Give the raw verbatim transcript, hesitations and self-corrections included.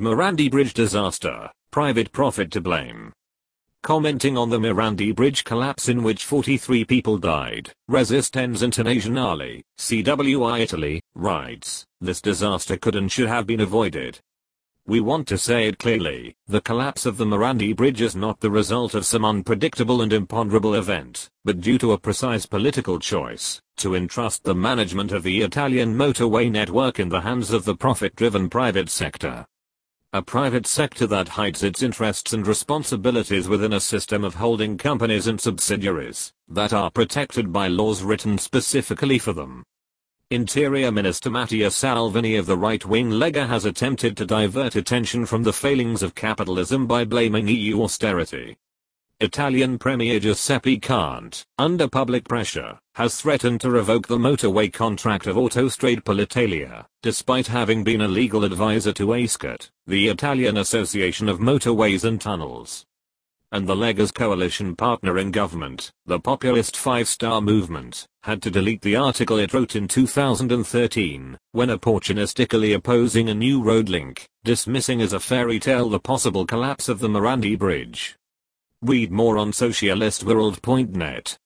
Morandi Bridge disaster, private profit to blame. Commenting on the Morandi Bridge collapse in which forty-three people died, Resistenza Internazionale, C W I Italy, writes, this disaster could and should have been avoided. We want to say it clearly, the collapse of the Morandi Bridge is not the result of some unpredictable and imponderable event, but due to a precise political choice, to entrust the management of the Italian motorway network in the hands of the profit-driven private sector. A private sector that hides its interests and responsibilities within a system of holding companies and subsidiaries that are protected by laws written specifically for them. Interior Minister Matteo Salvini of the right-wing Lega has attempted to divert attention from the failings of capitalism by blaming E U austerity. Italian Premier Giuseppe Conte, under public pressure, has threatened to revoke the motorway contract of Autostrade per l'Italia, despite having been a legal advisor to ASCAT, the Italian Association of Motorways and Tunnels. And the Lega's coalition partner in government, the populist Five Star Movement, had to delete the article it wrote in two thousand thirteen, when opportunistically opposing a new road link, dismissing as a fairy tale the possible collapse of the Morandi Bridge. Read more on socialist world dot net.